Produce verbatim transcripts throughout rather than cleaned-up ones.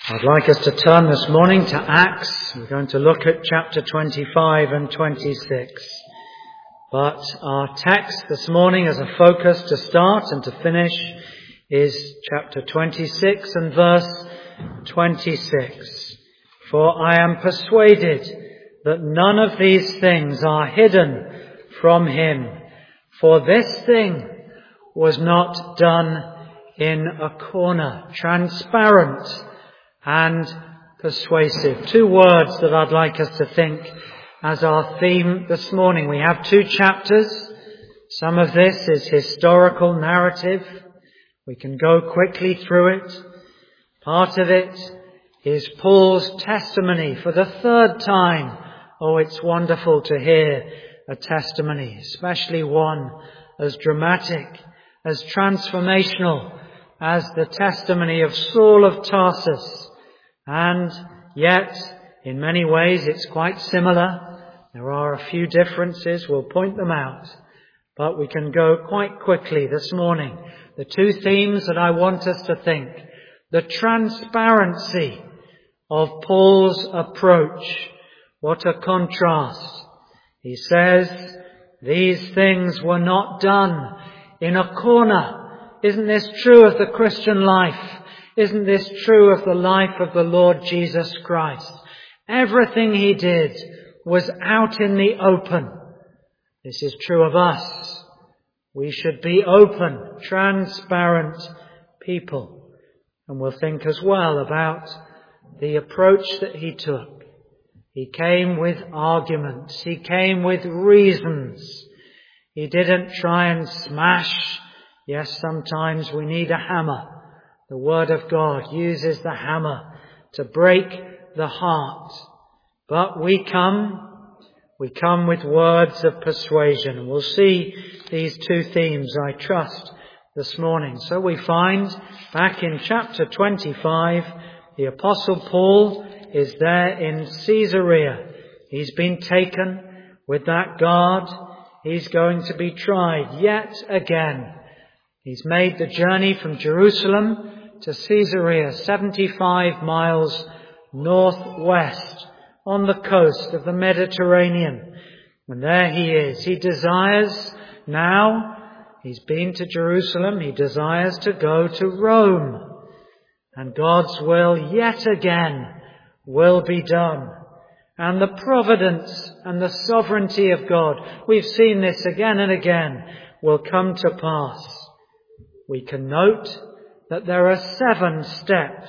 I'd like us to turn this morning to Acts. We're going to look at chapter twenty-five and twenty-six. But our text this morning as a focus to start and to finish is chapter twenty-six and verse twenty-six. For I am persuaded that none of these things are hidden from him. For this thing was not done in a corner, transparent and persuasive. Two words that I'd like us to think as our theme this morning. We have two chapters. Some of this is historical narrative. We can go quickly through it. Part of it is Paul's testimony for the third time. Oh, it's wonderful to hear a testimony, especially one as dramatic, as transformational as the testimony of Saul of Tarsus. And yet, in many ways, it's quite similar. There are a few differences. We'll point them out. But we can go quite quickly this morning. The two themes that I want us to think. The transparency of Paul's approach. What a contrast. He says, these things were not done in a corner. Isn't this true of the Christian life? Isn't this true of the life of the Lord Jesus Christ? Everything he did was out in the open. This is true of us. We should be open, transparent people. And we'll think as well about the approach that he took. He came with arguments. He came with reasons. He didn't try and smash. Yes, sometimes we need a hammer. The Word of God uses the hammer to break the heart. But we come, we come with words of persuasion. We'll see these two themes, I trust, this morning. So we find back in chapter twenty-five, the Apostle Paul is there in Caesarea. He's been taken with that guard. He's going to be tried yet again. He's made the journey from Jerusalem to Caesarea, seventy-five miles northwest on the coast of the Mediterranean. And there he is. He desires now, he's been to Jerusalem, he desires to go to Rome. And God's will yet again will be done. And the providence and the sovereignty of God, we've seen this again and again, will come to pass. We can note that there are seven steps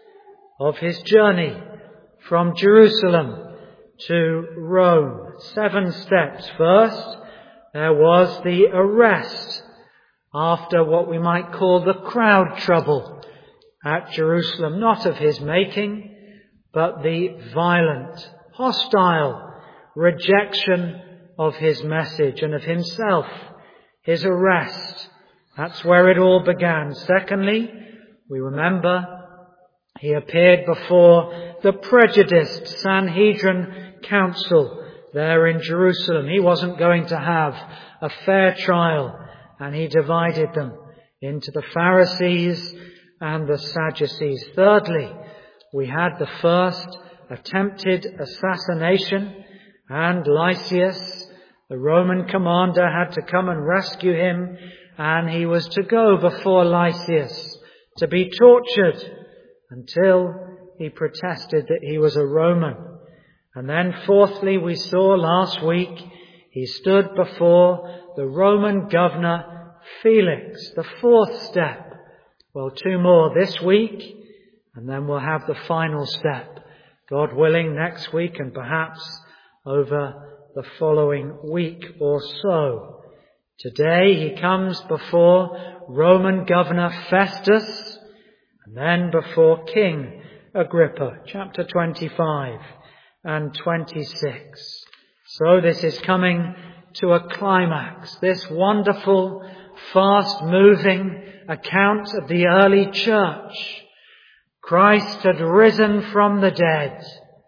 of his journey from Jerusalem to Rome. Seven steps. First, there was the arrest after what we might call the crowd trouble at Jerusalem. Not of his making, but the violent, hostile rejection of his message and of himself. His arrest. That's where it all began. Secondly, we remember he appeared before the prejudiced Sanhedrin Council there in Jerusalem. He wasn't going to have a fair trial, and he divided them into the Pharisees and the Sadducees. Thirdly, we had the first attempted assassination, and Lysias, the Roman commander, had to come and rescue him. And he was to go before Lysias to be tortured until he protested that he was a Roman. And then fourthly, we saw last week, he stood before the Roman governor Felix, the fourth step. Well, two more this week, and then we'll have the final step, God willing, next week and perhaps over the following week or so. Today he comes before Roman Governor Festus and then before King Agrippa, chapter twenty-five and twenty-six. So this is coming to a climax, this wonderful, fast-moving account of the early church. Christ had risen from the dead,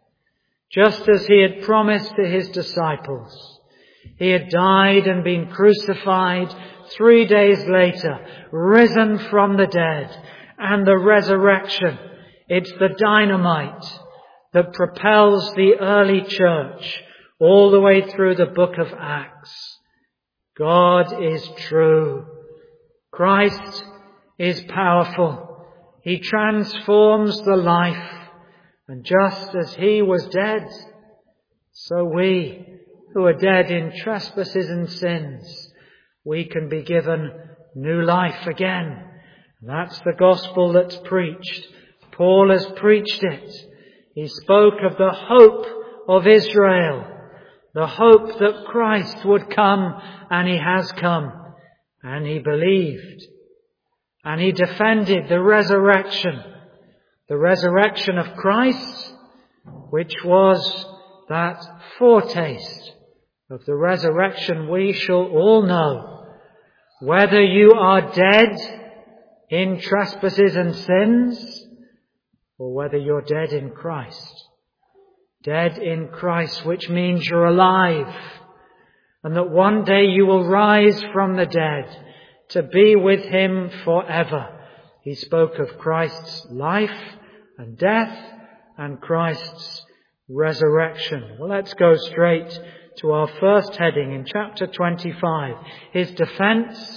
just as he had promised to his disciples. He had died and been crucified, three days later, risen from the dead, and the resurrection It's the dynamite that propels the early church all the way through the book of Acts. God is true. Christ is powerful. He transforms the life. And just as he was dead, so we who are dead in trespasses and sins, we can be given new life again. And that's the gospel that's preached. Paul has preached it. He spoke of the hope of Israel, the hope that Christ would come, and he has come. And he believed. And he defended the resurrection. The resurrection of Christ, which was that foretaste of the resurrection we shall all know. Whether you are dead in trespasses and sins, or whether you're dead in Christ. Dead in Christ, which means you're alive, and that one day you will rise from the dead to be with him forever. He spoke of Christ's life and death and Christ's resurrection. Well, let's go straight to our first heading in chapter twenty-five. His defense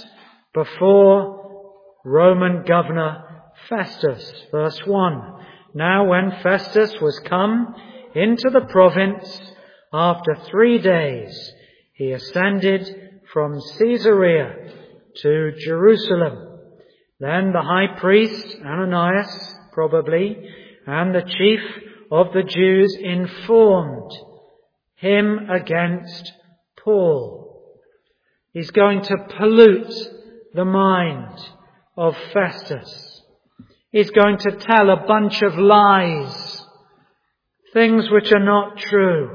before Roman governor Festus. Verse one. Now when Festus was come into the province, after three days, he ascended from Caesarea to Jerusalem. Then the high priest, Ananias, probably, and the chief of the Jews informed him against Paul. He's going to pollute the mind of Festus. He's going to tell a bunch of lies, things which are not true.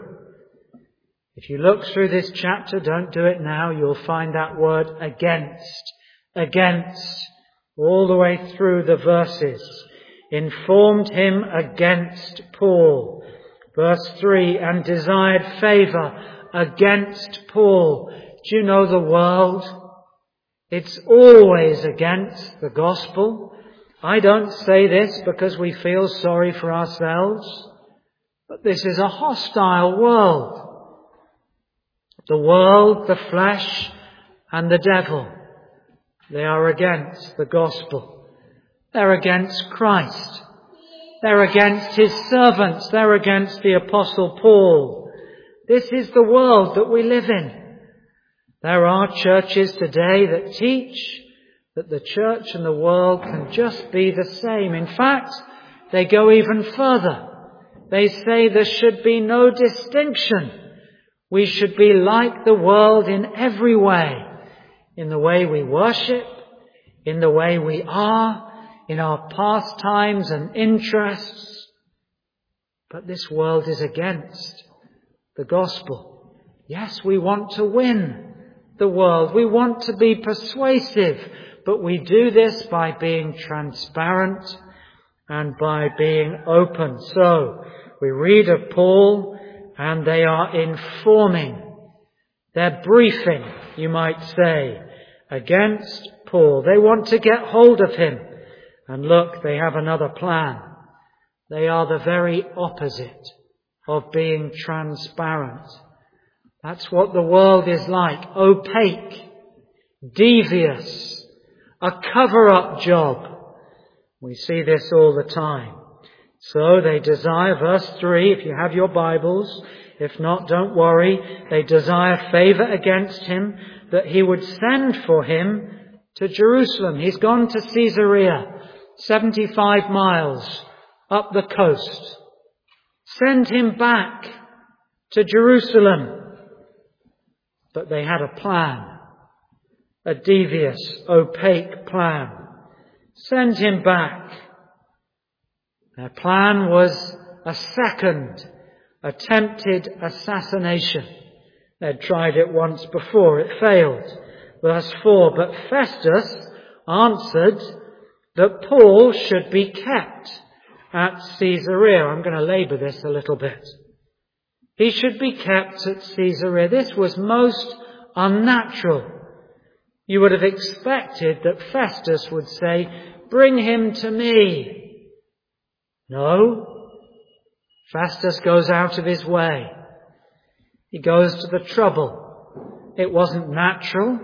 If you look through this chapter, don't do it now, you'll find that word against, against, all the way through the verses. Informed him against Paul. Verse three, and desired favour against Paul. Do you know the world? It's always against the gospel. I don't say this because we feel sorry for ourselves, but this is a hostile world. The world, the flesh, and the devil, they are against the gospel. They're against Christ. They're against his servants. They're against the Apostle Paul. This is the world that we live in. There are churches today that teach that the church and the world can just be the same. In fact, they go even further. They say there should be no distinction. We should be like the world in every way. In the way we worship, in the way we are, in our pastimes and interests. But this world is against the gospel. Yes, we want to win the world. We want to be persuasive, but we do this by being transparent and by being open. So, we read of Paul, and they are informing. They're briefing, you might say, against Paul. They want to get hold of him. And look, they have another plan. They are the very opposite of being transparent. That's what the world is like. Opaque, devious, a cover-up job. We see this all the time. So they desire, verse three, if you have your Bibles, if not, don't worry. They desire favour against him, that he would send for him to Jerusalem. He's gone to Caesarea, seventy-five miles up the coast. Send him back to Jerusalem. But they had a plan, a devious, opaque plan. Send him back. Their plan was a second attempted assassination. They'd tried it once before, it failed. Verse four, but Festus answered that Paul should be kept at Caesarea. I'm going to labour this a little bit. He should be kept at Caesarea. This was most unnatural. You would have expected that Festus would say, bring him to me. No. Festus goes out of his way. He goes to the trouble. It wasn't natural,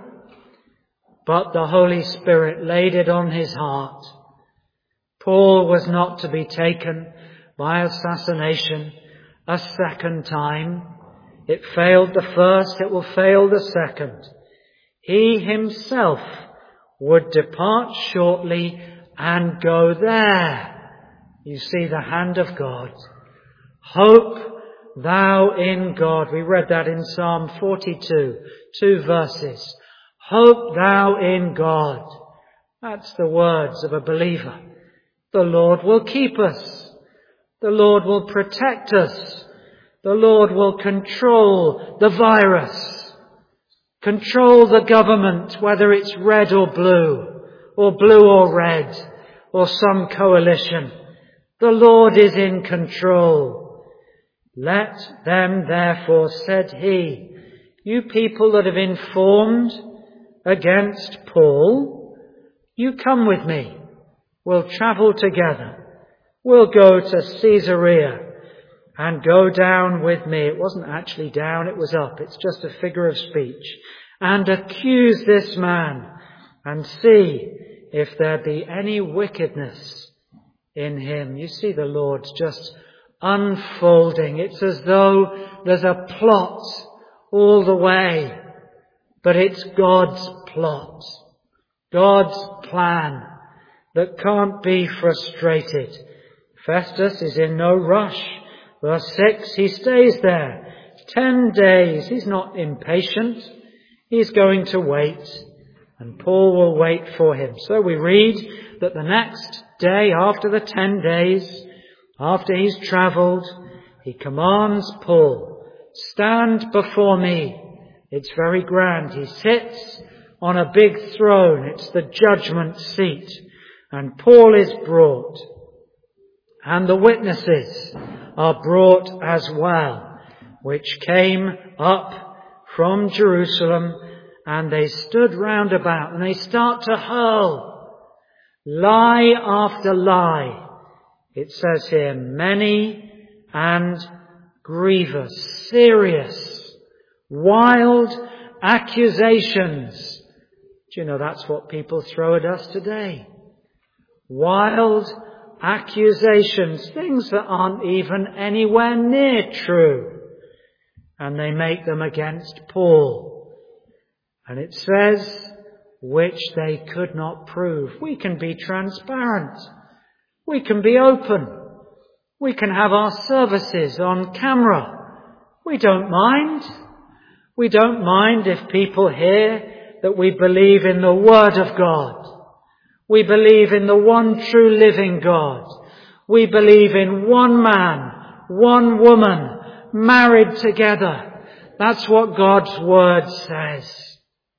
but the Holy Spirit laid it on his heart. Paul was not to be taken by assassination a second time. It failed the first, it will fail the second. He himself would depart shortly and go there. You see the hand of God. Hope thou in God. We read that in Psalm forty-two, two verses. Hope thou in God. That's the words of a believer. The Lord will keep us. The Lord will protect us. The Lord will control the virus. Control the government, whether it's red or blue, or blue or red, or some coalition. The Lord is in control. Let them therefore, said he, you people that have informed against Paul, you come with me. We'll travel together. We'll go to Caesarea and go down with me. It wasn't actually down, it was up. It's just a figure of speech. And accuse this man and see if there be any wickedness in him. You see the Lord's just unfolding. It's as though there's a plot all the way, but it's God's plot, God's plan that can't be frustrated. Festus is in no rush. Verse six, he stays there ten days. He's not impatient. He's going to wait, and Paul will wait for him. So we read that the next day, after the ten days, after he's travelled, he commands Paul, stand before me. It's very grand. He sits on a big throne. It's the judgment seat. And Paul is brought. And the witnesses are brought as well, which came up from Jerusalem, and they stood round about, and they start to hurl lie after lie. It says here, many and grievous, serious, wild accusations. Do you know that's what people throw at us today? Wild accusations, things that aren't even anywhere near true. And they make them against Paul. And it says, which they could not prove. We can be transparent. We can be open. We can have our services on camera. We don't mind. We don't mind if people hear that we believe in the Word of God. We believe in the one true living God. We believe in one man, one woman, married together. That's what God's Word says.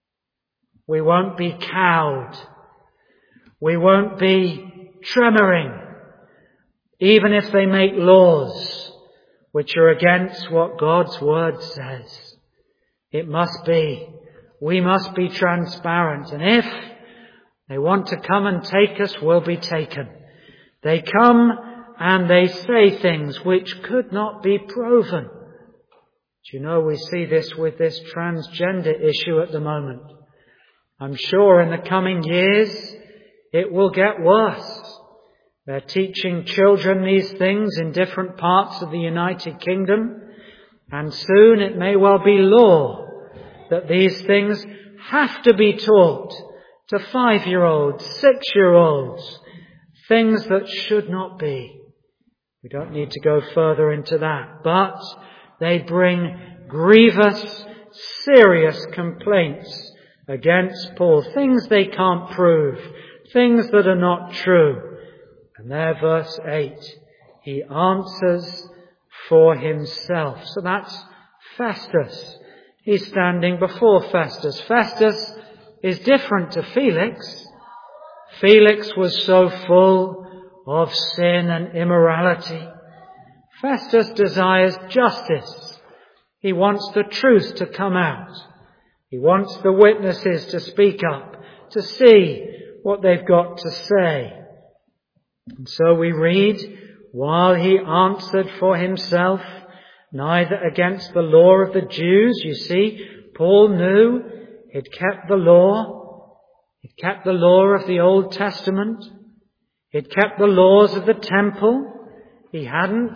We won't be cowed. We won't be tremoring, even if they make laws which are against what God's Word says. It must be. We must be transparent. And if they want to come and take us, we'll be taken. They come and they say things which could not be proven. Do you know, we see this with this transgender issue at the moment. I'm sure in the coming years it will get worse. They're teaching children these things in different parts of the United Kingdom, and soon it may well be law that these things have to be taught to five-year-olds, six-year-olds, things that should not be. We don't need to go further into that, but they bring grievous, serious complaints against Paul, things they can't prove, things that are not true. And there, verse eight, he answers for himself. So that's Festus. He's standing before Festus. Festus is different to Felix. Felix was so full of sin and immorality. Festus desires justice. He wants the truth to come out. He wants the witnesses to speak up, to see what they've got to say. And so we read, while he answered for himself, neither against the law of the Jews. You see, Paul knew he'd kept the law. He'd kept the law of the Old Testament. He'd kept the laws of the temple. He hadn't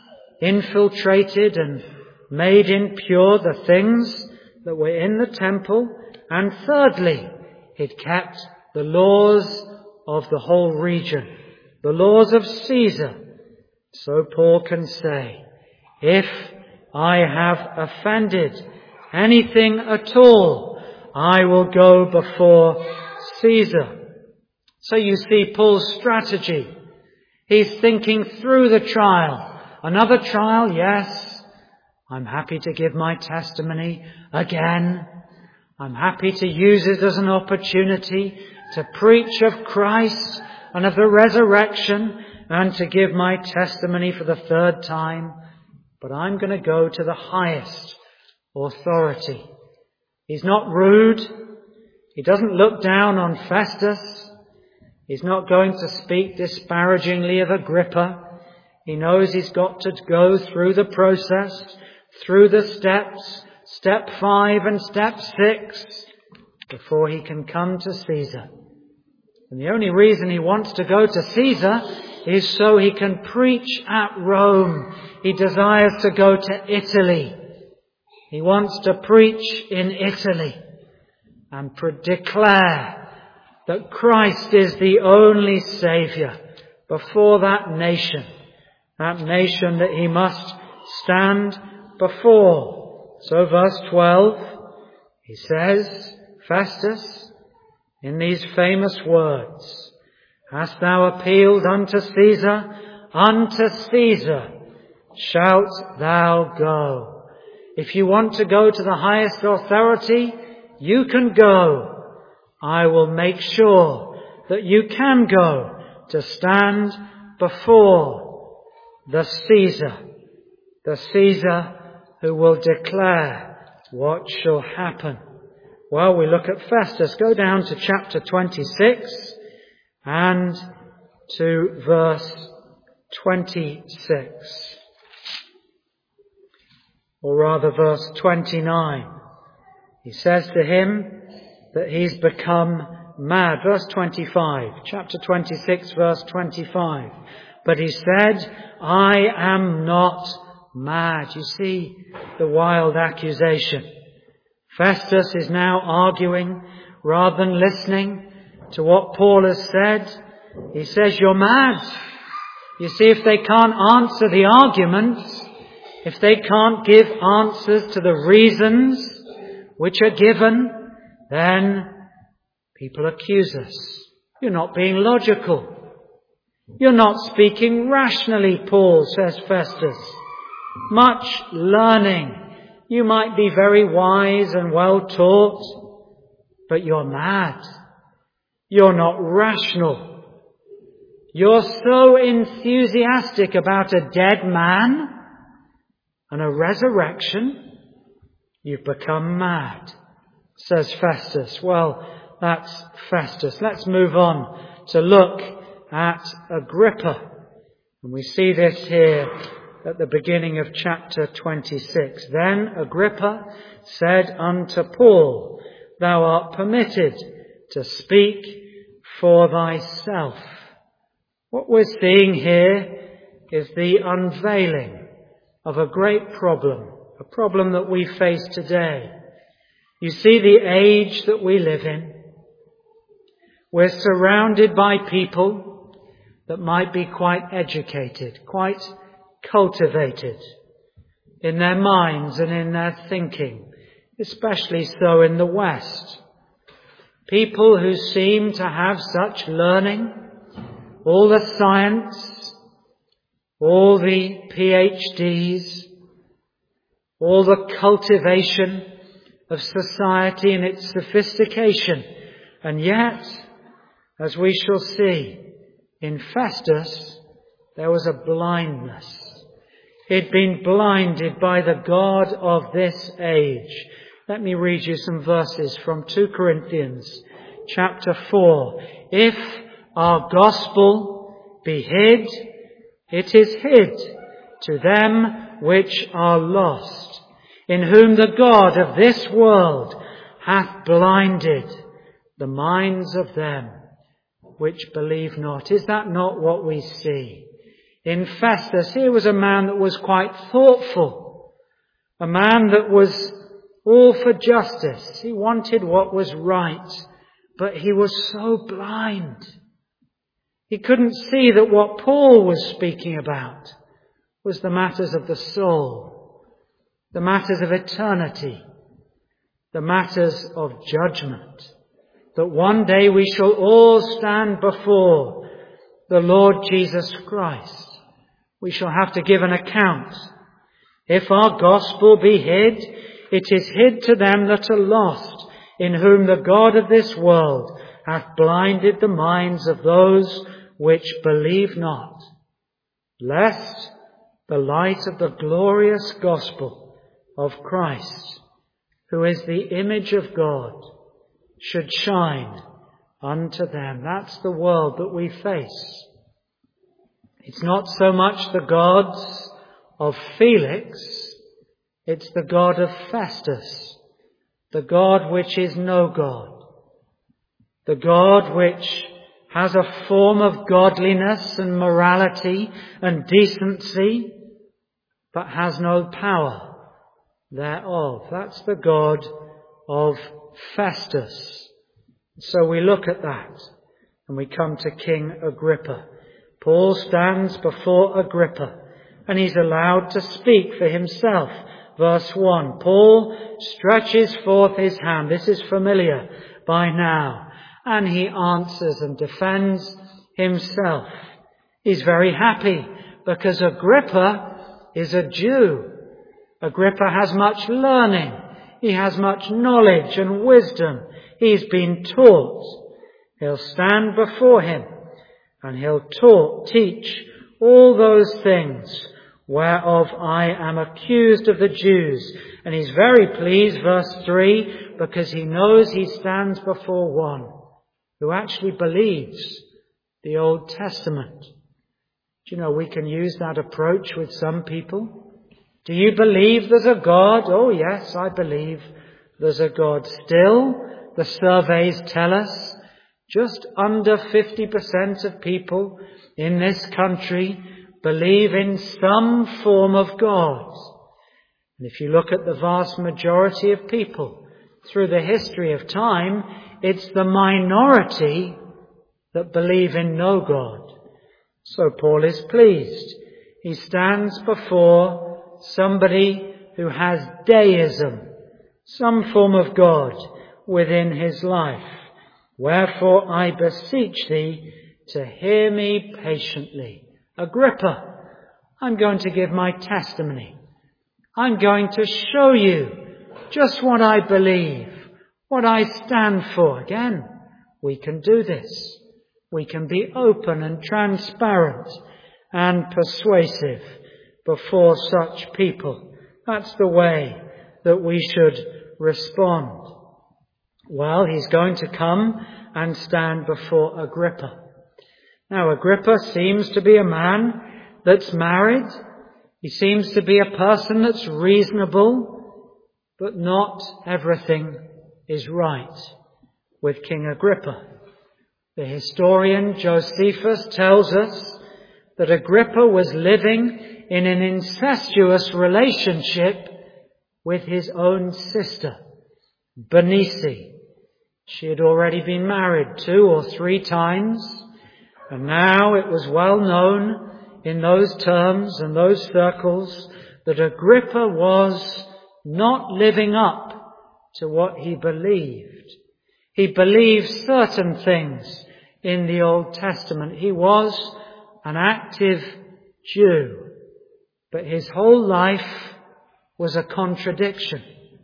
infiltrated and made impure the things that were in the temple. And thirdly, he'd kept the laws of the whole region, the laws of Caesar. So Paul can say, if I have offended anything at all, I will go before Caesar. So you see Paul's strategy. He's thinking through the trial. Another trial, yes. I'm happy to give my testimony again. I'm happy to use it as an opportunity to preach of Christ and of the resurrection and to give my testimony for the third time. But I'm going to go to the highest authority. He's not rude. He doesn't look down on Festus. He's not going to speak disparagingly of Agrippa. He knows he's got to go through the process, through the steps, step five and step six, before he can come to Caesar. And the only reason he wants to go to Caesar is so he can preach at Rome. He desires to go to Italy. He wants to preach in Italy and pre- declare that Christ is the only Saviour before that nation, that nation that he must stand before. So verse twelve, he says, Festus, in these famous words, hast thou appealed unto Caesar? Unto Caesar shalt thou go. If you want to go to the highest authority, you can go. I will make sure that you can go to stand before the Caesar, the Caesar who will declare what shall happen. Well, we look at Festus. Go down to chapter twenty-six and to verse twenty-six. Or rather verse twenty-nine. He says to him that he's become mad. Verse twenty-five. Chapter twenty-six, verse twenty-five. But he said, I am not mad. You see the wild accusation. Festus is now arguing rather than listening to what Paul has said. He says, you're mad. You see, if they can't answer the arguments, if they can't give answers to the reasons which are given, then people accuse us. You're not being logical. You're not speaking rationally, Paul, says Festus. Much learning. You might be very wise and well taught, but you're mad. You're not rational. You're so enthusiastic about a dead man and a resurrection, you've become mad, says Festus. Well, that's Festus. Let's move on to look at Agrippa. And we see this here at the beginning of chapter twenty-six. Then Agrippa said unto Paul, thou art permitted to speak for thyself. What we're seeing here is the unveiling of a great problem, a problem that we face today. You see the age that we live in. We're surrounded by people that might be quite educated, quite cultivated in their minds and in their thinking, especially so in the West. People who seem to have such learning, all the science, all the P H Ds, all the cultivation of society and its sophistication. And yet, as we shall see, in Festus, there was a blindness. He'd been blinded by the God of this age. Let me read you some verses from Second Corinthians chapter four. If our gospel be hid, It is hid to them which are lost, in whom the God of this world hath blinded the minds of them which believe not. Is that not what we see? In Festus, here was a man that was quite thoughtful, a man that was all for justice. He wanted what was right, but he was so blind. He couldn't see that what Paul was speaking about was the matters of the soul, the matters of eternity, the matters of judgment, that one day we shall all stand before the Lord Jesus Christ. We shall have to give an account. If our gospel be hid, it is hid to them that are lost, in whom the God of this world hath blinded the minds of those which believe not, lest the light of the glorious gospel of Christ, who is the image of God, should shine unto them. That's the world that we face. It's not so much the gods of Felix, it's the God of Festus, the God which is no God, the God which has a form of godliness and morality and decency, but has no power thereof. That's the God of Festus. So we look at that and we come to King Agrippa. Paul stands before Agrippa and he's allowed to speak for himself. Verse one, Paul stretches forth his hand. This is familiar by now. And he answers and defends himself. He's very happy because Agrippa is a Jew. Agrippa has much learning. He has much knowledge and wisdom. He's been taught. He'll stand before him and he'll taught, teach all those things whereof I am accused of the Jews. And he's very pleased, verse three, because he knows he stands before one who actually believes the Old Testament. Do you know, we can use that approach with some people. Do you believe there's a God? Oh yes, I believe there's a God. Still, the surveys tell us just under fifty percent of people in this country believe in some form of God. And if you look at the vast majority of people through the history of time, it's the minority that believe in no God. So Paul is pleased. He stands before somebody who has deism, some form of God within his life. Wherefore I beseech thee to hear me patiently. Agrippa, I'm going to give my testimony. I'm going to show you just what I believe, what I stand for. Again, we can do this. We can be open and transparent and persuasive before such people. That's the way that we should respond. Well, he's going to come and stand before Agrippa. Now, Agrippa seems to be a man that's married. He seems to be a person that's reasonable, but not everything is right with King Agrippa. The historian Josephus tells us that Agrippa was living in an incestuous relationship with his own sister, Bernice. She had already been married two or three times, and now it was well known in those terms and those circles that Agrippa was not living up to what he believed. He believed certain things in the Old Testament. He was an active Jew, but his whole life was a contradiction.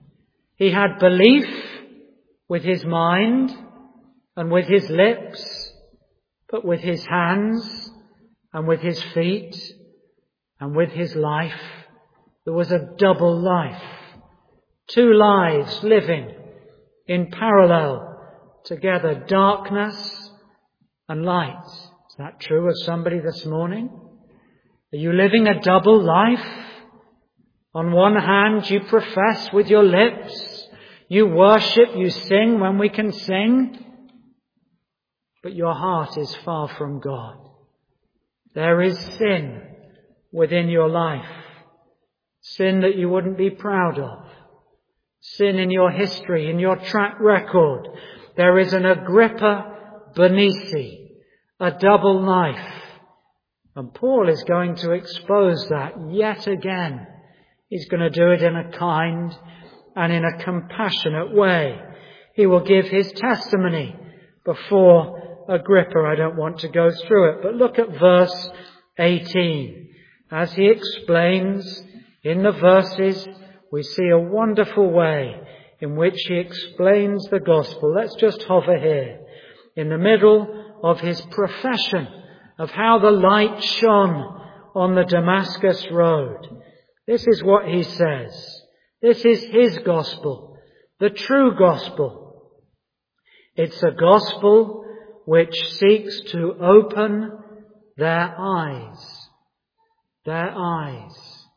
He had belief with his mind and with his lips, but with his hands and with his feet and with his life, there was a double life. Two lives living in parallel together, darkness and light. Is that true of somebody this morning? Are you living a double life? On one hand, you profess with your lips, you worship, you sing when we can sing, but your heart is far from God. There is sin within your life. Sin that you wouldn't be proud of. Sin in your history, in your track record. There is an Agrippa Benici, a double life. And Paul is going to expose that yet again. He's going to do it in a kind and in a compassionate way. He will give his testimony before Agrippa. I don't want to go through it, but look at verse eighteen. As he explains in the verses, we see a wonderful way in which he explains the gospel. Let's just hover here. In the middle of his profession of how the light shone on the Damascus road, this is what he says. This is his gospel, the true gospel. It's a gospel which seeks to open their eyes. Their eyes.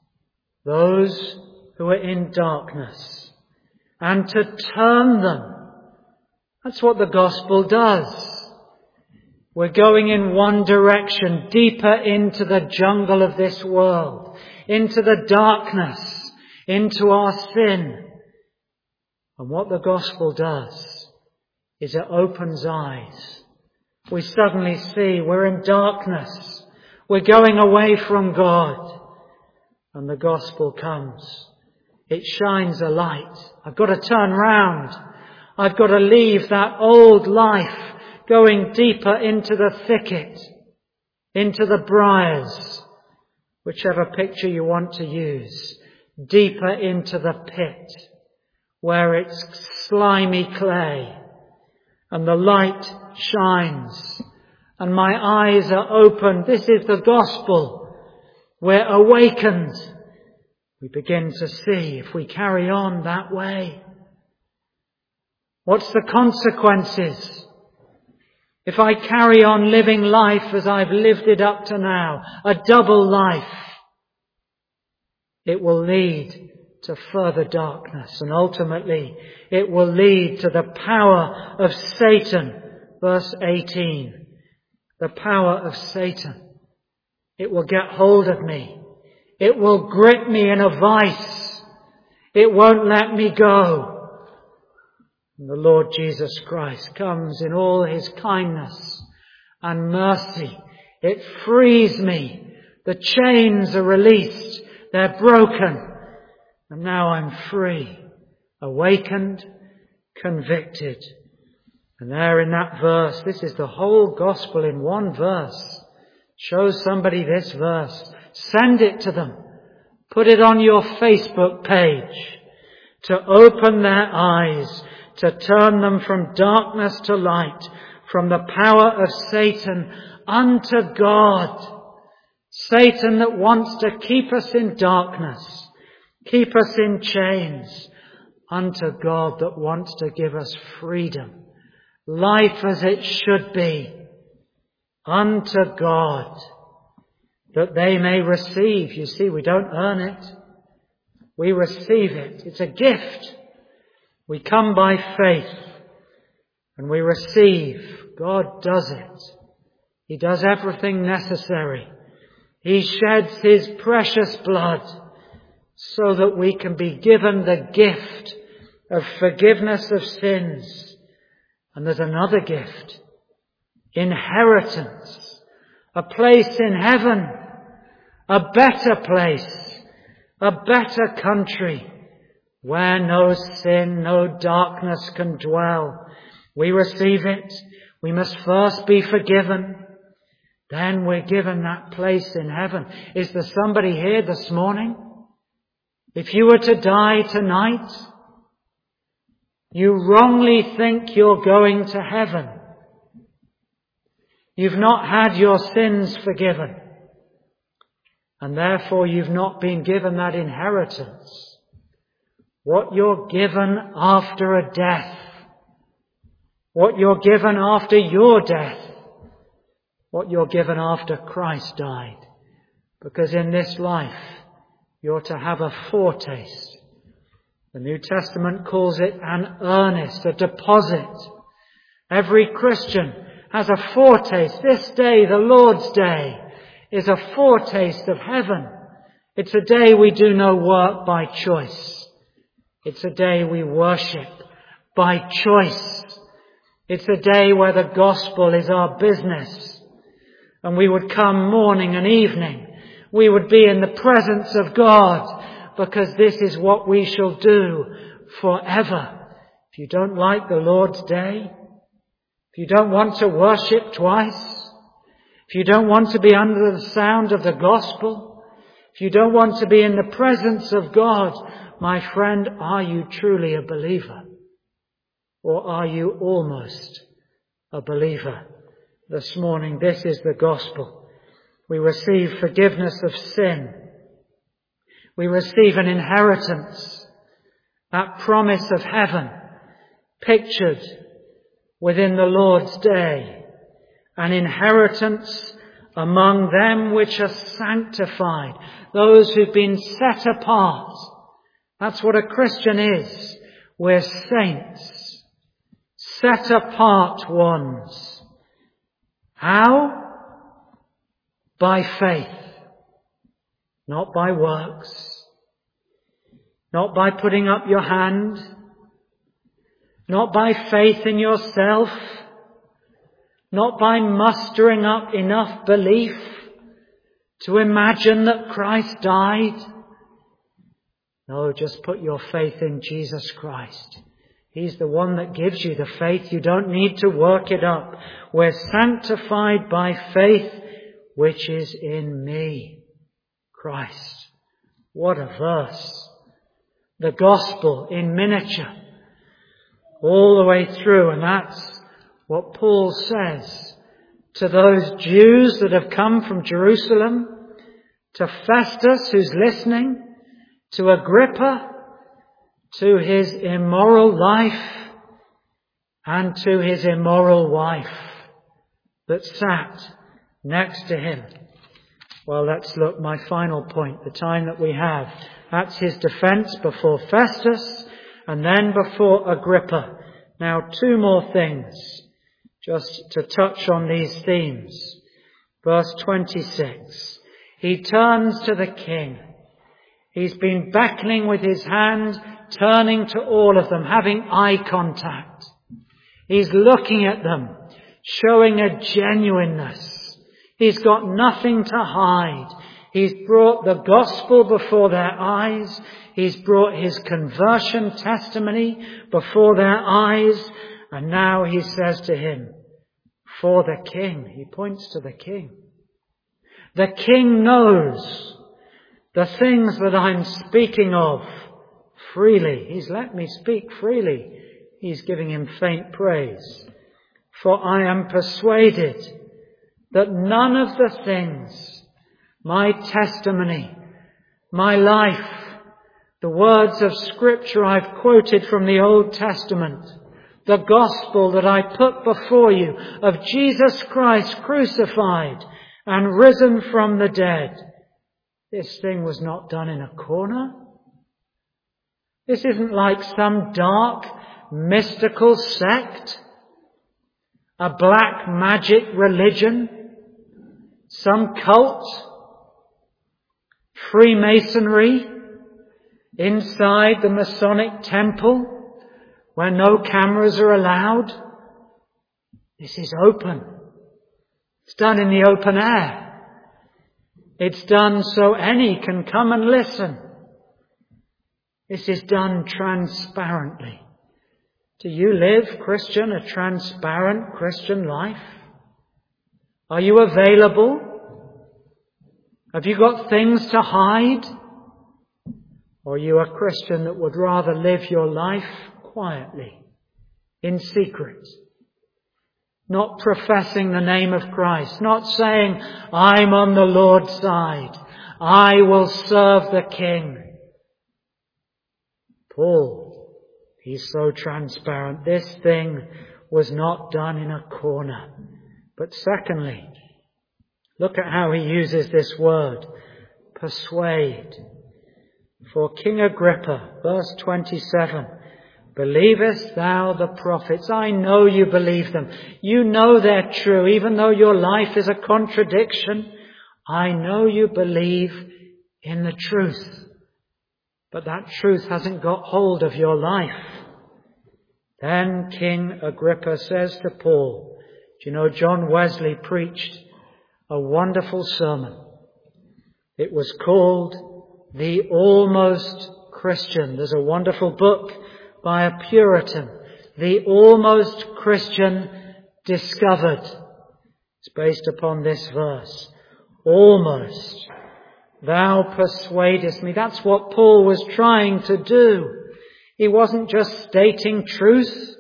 Those who are in darkness. And to turn them. That's what the gospel does. We're going in one direction, deeper into the jungle of this world, into the darkness, into our sin. And what the gospel does is it opens eyes. We suddenly see we're in darkness. We're going away from God. And the gospel comes. It shines a light. I've got to turn round. I've got to leave that old life, going deeper into the thicket, into the briars, whichever picture you want to use, deeper into the pit, where it's slimy clay, and the light shines, and my eyes are open. This is the gospel. We're awakened. We begin to see if we carry on that way. What's the consequences? If I carry on living life as I've lived it up to now, a double life, it will lead to further darkness, and ultimately it will lead to the power of Satan. Verse eighteen. The power of Satan. It will get hold of me. It will grip me in a vice. It won't let me go. And the Lord Jesus Christ comes in all his kindness and mercy. It frees me. The chains are released. They're broken. And now I'm free, awakened, convicted. And there in that verse, this is the whole gospel in one verse. Show somebody this verse. Send it to them. Put it on your Facebook page to open their eyes, to turn them from darkness to light, from the power of Satan unto God. Satan that wants to keep us in darkness, keep us in chains, unto God that wants to give us freedom, life as it should be, unto God, that they may receive. You see, we don't earn it. We receive it. It's a gift. We come by faith and we receive. God does it. He does everything necessary. He sheds his precious blood so that we can be given the gift of forgiveness of sins. And there's another gift. Inheritance. A place in heaven. A better place. A better country. Where no sin, no darkness can dwell. We receive it. We must first be forgiven. Then we're given that place in heaven. Is there somebody here this morning? If you were to die tonight, you wrongly think you're going to heaven. You've not had your sins forgiven. And therefore you've not been given that inheritance. What you're given after a death. What you're given after your death. What you're given after Christ died. Because in this life, you're to have a foretaste. The New Testament calls it an earnest, a deposit. Every Christian has a foretaste. This day, the Lord's Day, is a foretaste of heaven. It's a day we do no work by choice. It's a day we worship by choice. It's a day where the gospel is our business. And we would come morning and evening. We would be in the presence of God, because this is what we shall do forever. If you don't like the Lord's Day, if you don't want to worship twice, if you don't want to be under the sound of the gospel, if you don't want to be in the presence of God, my friend, are you truly a believer? Or are you almost a believer? This morning, this is the gospel. We receive forgiveness of sin. We receive an inheritance, that promise of heaven, pictured within the Lord's Day, an inheritance among them which are sanctified, those who've been set apart. That's what a Christian is. We're saints, set apart ones. How? By faith. Not by works. Not by putting up your hand. Not by faith in yourself. Not by mustering up enough belief to imagine that Christ died. No, just put your faith in Jesus Christ. He's the one that gives you the faith. You don't need to work it up. We're sanctified by faith, which is in me, Christ. What a verse. The gospel in miniature, all the way through. And that's what Paul says to those Jews that have come from Jerusalem, to Festus who's listening, to Agrippa, to his immoral life, and to his immoral wife that sat next to him. Well, let's look, my final point, the time that we have. That's his defense before Festus and then before Agrippa. Now, two more things, just to touch on these themes. Verse twenty-six. He turns to the king. He's been beckoning with his hand, turning to all of them, having eye contact. He's looking at them, showing a genuineness. He's got nothing to hide. He's brought the gospel before their eyes. He's brought his conversion testimony before their eyes. And now he says to him, for the king. He points to the king. The king knows the things that I'm speaking of freely. He's let me speak freely. He's giving him faint praise. For I am persuaded that none of the things, my testimony, my life, the words of Scripture I've quoted from the Old Testament, the gospel that I put before you of Jesus Christ crucified and risen from the dead, this thing was not done in a corner. This isn't like some dark, mystical sect, a black magic religion, some cult, Freemasonry inside the Masonic temple where no cameras are allowed. This is open. It's done in the open air. It's done so any can come and listen. This is done transparently. Do you live, Christian, a transparent Christian life? Are you available? Have you got things to hide? Or are you a Christian that would rather live your life quietly, in secret? Not professing the name of Christ, not saying, I'm on the Lord's side, I will serve the King. Paul, he's so transparent. This thing was not done in a corner. But secondly, look at how he uses this word. persuade. For King Agrippa, verse twenty-seven, believest thou the prophets? I know you believe them. You know they're true, even though your life is a contradiction. I know you believe in the truth. But that truth hasn't got hold of your life. Then King Agrippa says to Paul, do you know John Wesley preached a wonderful sermon? It was called The Almost Christian. There's a wonderful book by a Puritan, The Almost Christian Discovered. It's based upon this verse. Almost. Thou persuadest me. That's what Paul was trying to do. He wasn't just stating truth.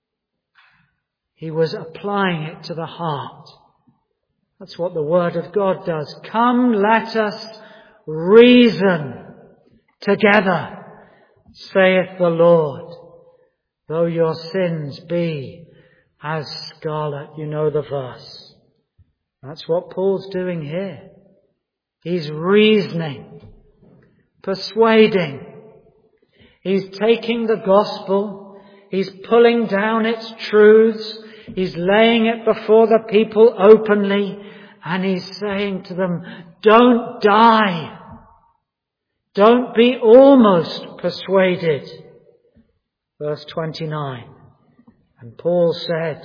He was applying it to the heart. That's what the Word of God does. Come, let us reason together, saith the Lord. Though your sins be as scarlet. You know the verse. That's what Paul's doing here. He's reasoning, persuading. He's taking the gospel. He's pulling down its truths. He's laying it before the people openly. And he's saying to them, don't die. Don't be almost persuaded. Verse twenty-nine. And Paul said,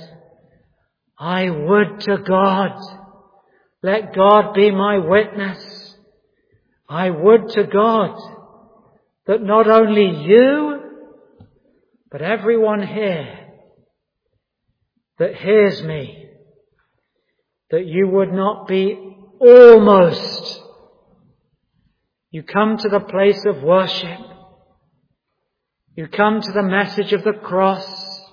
I would to God, let God be my witness. I would to God that not only you, but everyone here that hears me, that you would not be almost. You come to the place of worship. You come to the message of the cross.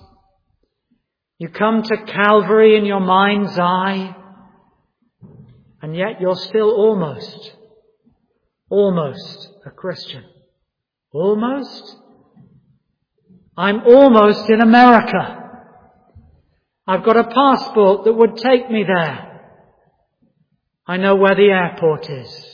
You come to Calvary in your mind's eye. And yet you're still almost, almost a Christian. Almost? I'm almost in America. I've got a passport that would take me there. I know where the airport is.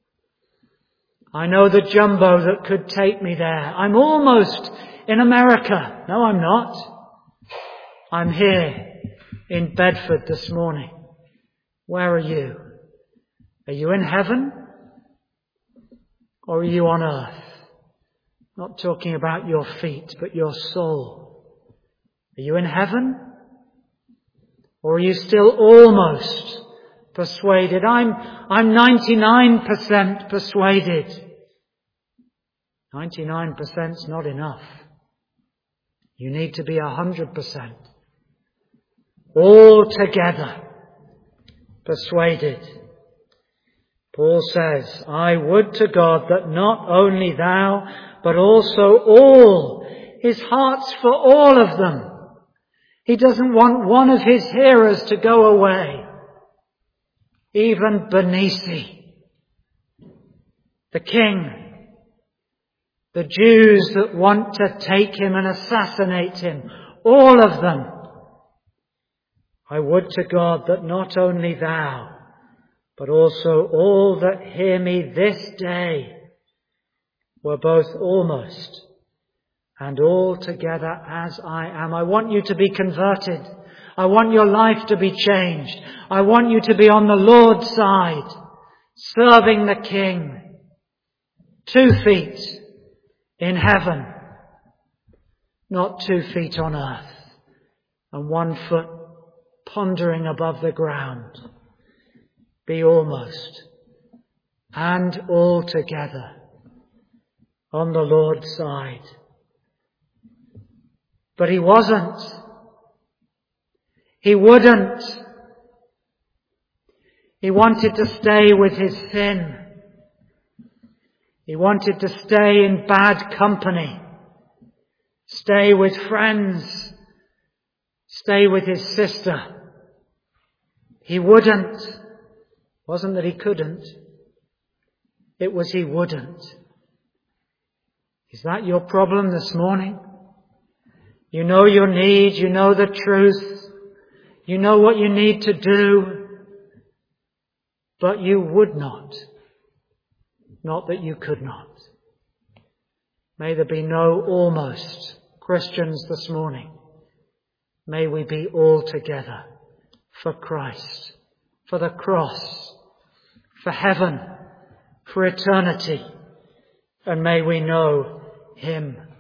I know the jumbo that could take me there. I'm almost in America. No, I'm not. I'm here in Bedford this morning. Where are you? Are you in heaven? Or are you on earth? Not talking about your feet, but your soul. Are you in heaven? Or are you still almost persuaded? I'm, I'm ninety-nine percent persuaded. ninety-nine percent is not enough. You need to be one hundred percent. Altogether persuaded. Paul says, I would to God that not only thou, but also all. His heart's for all of them. He doesn't want one of his hearers to go away. Even Bernisi, the king, the Jews that want to take him and assassinate him, all of them. I would to God that not only thou, but also all that hear me this day were both almost and altogether as I am. I want you to be converted. I want your life to be changed. I want you to be on the Lord's side, serving the King. Two feet in heaven, not two feet on earth, and one foot pondering above the ground. Be almost and altogether on the Lord's side. But he wasn't. He wouldn't. He wanted to stay with his sin. He wanted to stay in bad company. Stay with friends. Stay with his sister. He wouldn't. Wasn't that he couldn't. It was he wouldn't. Is that your problem this morning? You know your need. You know the truth. You know what you need to do. But you would not. not that you could not. May there be no almost Christians this morning. May we be all together for Christ, for the cross, for heaven, for eternity, and may we know him